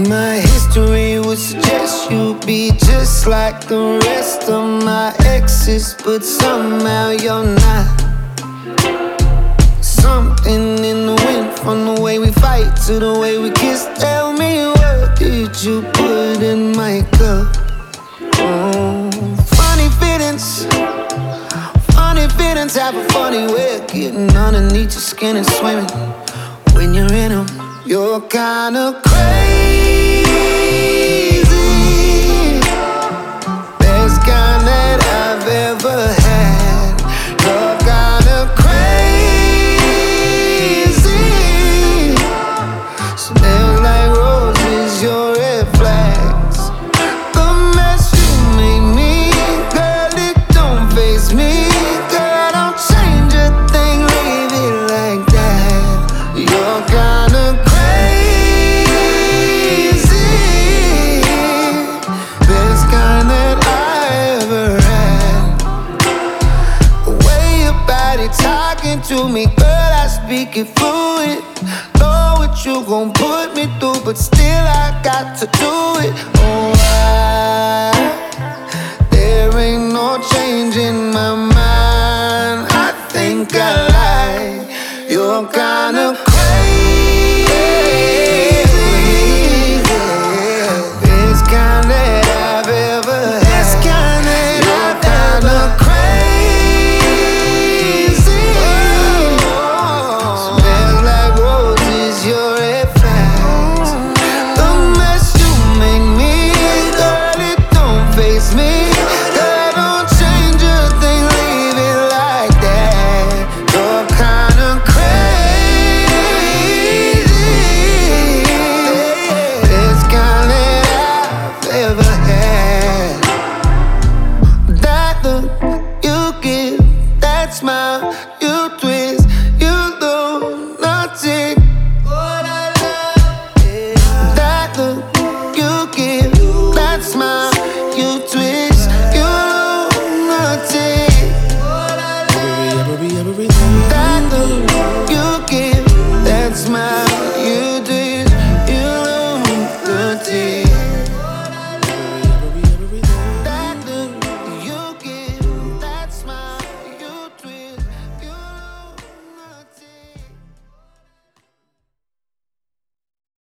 My history would suggest you'd be just like the rest of my exes, but somehow you're not. Something in the wind, from the way we fight to the way we kiss. Tell me, what did you put in my cup? Oh, funny feelings have a funny way of getting underneath your skin and swimming. When you're in them, you're kinda crazy. Best kind that I've ever had. You're kinda crazy. Smells like roses, your red flags. The mess you made me, girl, it don't faze me. Girl, don't change a thing, leave it like that. You're kinda crazy. Best kind that I ever had. The way your body talking to me, girl, I speak it fluid. Know what you gon' put me through, but still I got to do it. Oh, there ain't no change in my mind. I think I like. You're kinda